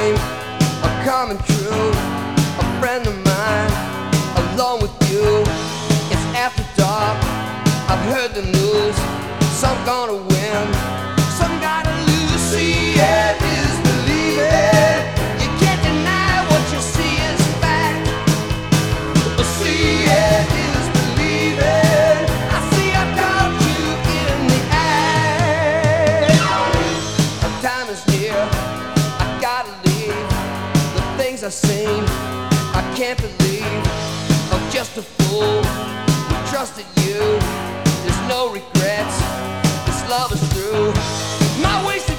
dream are coming true. A friend of mine, along with you. It's after dark, I've heard the news. Some gonna win, some gotta lose. See, it is believing. You can't deny what you see is fact. See, it is believing. I see I got you in the act. Time is near, I gotta leave. The things I've seen, I can't believe. I'm just a fool who trusted you. There's no regrets, this love is through. My wasted